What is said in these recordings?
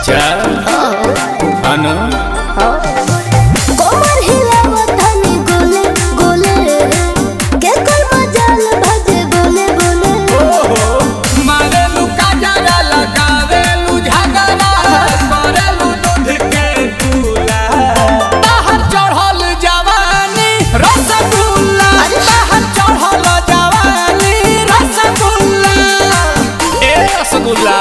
अच्छा अनु कोमर हिलावत हनी गोले गोले के कोई मजाल भजे बोले बोले मारेलू काजरा लगावेलू झगड़ा करेलू दूध के दूला बाहर चढ़ल जवानी रसगुल्ला बाहर चढ़ल जवानी रसगुल्ला ए रसगुल्ला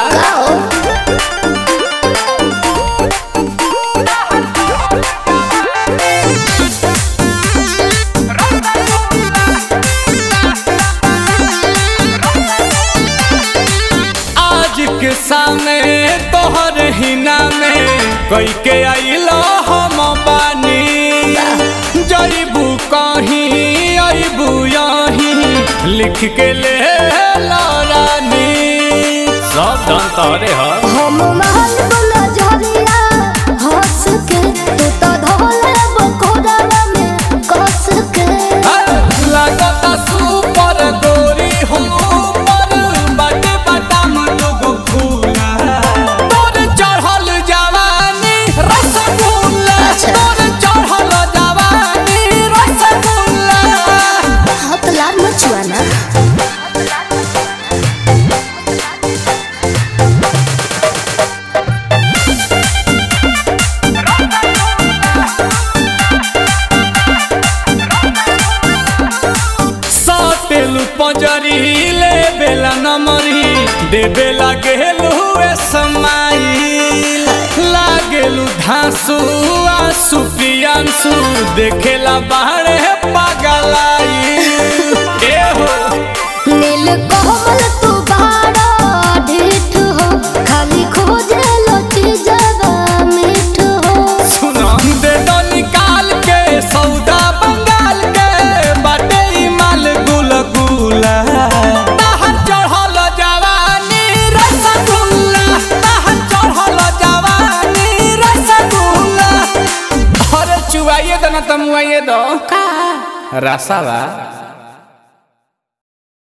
के सामने तोहर हिना में कई के आइलो हम बानी जईबू कहीं अईबू यहीं लिख के ले रानी सब धन तोरे ह हम महल बोला झरिया हंस के तू तो धोले बकोड़ा में कस के लगता सुपर गोरी हो पर बाटे बादाम लोग फूला तोर चढ़ल जवानी रसगुल्ला तोर चढ़ल जवानी रसगुल्ला हाथ लाल मचुआ ना साटेलू पंजरी ले बेला नमरी दे बेला गेलू समाई लागेलू धांसू आंसू पियांसू देखेला बाहरे पागलाई ए हो नील कोमल तू बाड़ा ढीठ हो खाली खोजे लोची जवा मीठ हो सुना दे दो निकाल के सौदा बंगाल के बाटे ई माल गुल गुला बाहर चढ़ल जवानी रसगुल्ला बाहर चढ़ल जवानी रसगुल्ला अरे चुवाइए दो ना तमुआइए दो का रसावा